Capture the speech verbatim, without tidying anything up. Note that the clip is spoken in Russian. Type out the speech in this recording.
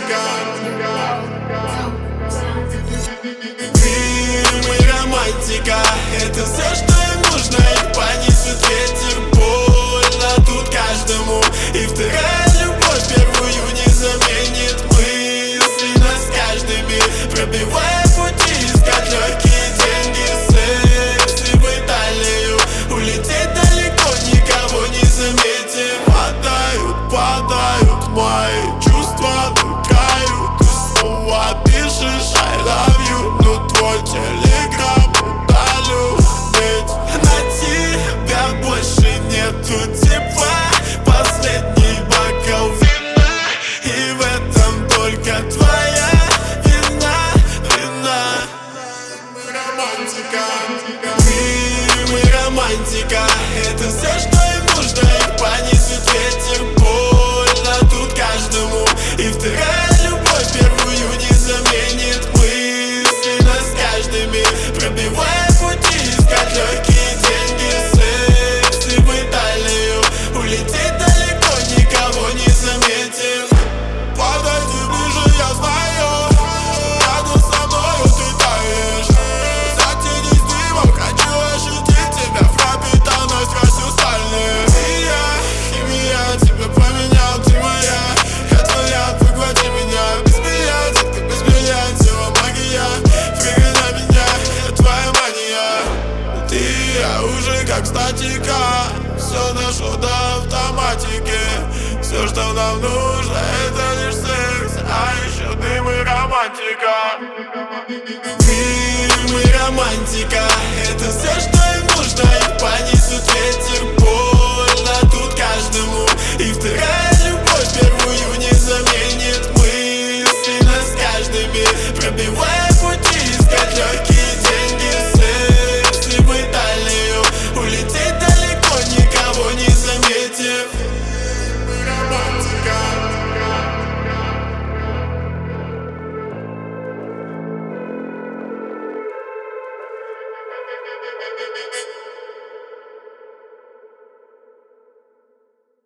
романтика. Ты мой романтика, это все, что им нужно, их понесет ветер. Больно тут каждому, и вторая любовь первую не заменит. Мысли нас каждыми, пробивая пути, искать легкие деньги, секс и в Италию улететь далеко, никого не заметив. Падают, падают мои чувства, тукают. Ты снова пишешь I love you, но твой телеграм удалю. Ведь на тебя больше нету тепла. Последний бокал вина, и в этом только твоя вина, вина. Мы романтика. Ты мы романтика, это все, что им нужно, их понесет ветер. Больно тут каждому, и вторая любовь первую не заменит. Мысли нас каждыми, пробивая пути, искать легкие деньги, секс и в Италию улететь далеко, никого не заметив. Подойди ближе, я знаю, рядом со мною ты таешь. Затянись дымом, хочу ощутить тебя, пропитанность хрустальная. И я, химия, тебя поменял, ты моя, я твоя, поглоти меня. Без меня, детка, без меня, тело магия, прыгай на меня, я твоя мания. Ты, я уже как статика, все дошло до автоматики. Все, что нам нужно, это лишь секс, а еще ты мы романтика. Ты мы романтика, это все, что им нужно,